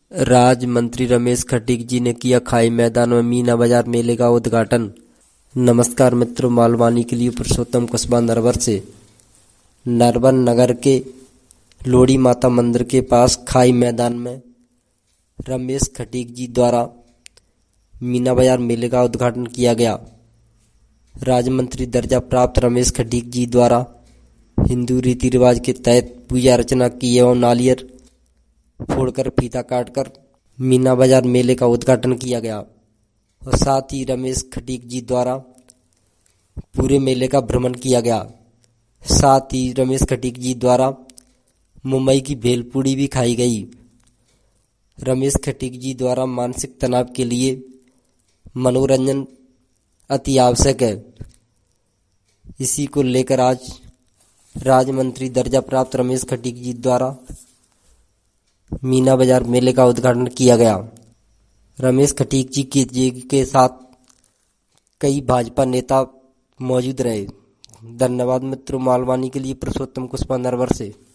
राज्य मंत्री रमेश खटीक जी ने किया खाई मैदान में मीना बाजार मेले का उद्घाटन। नमस्कार मित्रों, मालवानी के लिए पुरुषोत्तम कुशवाहा नरवर से। नरवर नगर के लोड़ी माता मंदिर के पास खाई मैदान में रमेश खटीक जी द्वारा मीना बाजार मेले का उद्घाटन किया गया। राज्य मंत्री दर्जा प्राप्त रमेश खटीक जी द्वारा हिंदू रीति रिवाज के तहत पूजा अर्चना की एवं नारियल फोड़कर फीता काटकर मीना बाजार मेले का उद्घाटन किया गया और साथ ही रमेश खटीक जी द्वारा पूरे मेले का भ्रमण किया गया। साथ ही रमेश खटीक जी द्वारा मुंबई की भेलपूड़ी भी खाई गई। रमेश खटीक जी द्वारा मानसिक तनाव के लिए मनोरंजन अति आवश्यक है। इसी को लेकर आज राज्य मंत्री दर्जा प्राप्त रमेश खटीक जी द्वारा मीना बाजार मेले का उद्घाटन किया गया। रमेश खटीक जी के साथ कई भाजपा नेता मौजूद रहे। धन्यवाद मित्रों, मालवानी के लिए पुरुषोत्तम कुशवाहा नरवर से।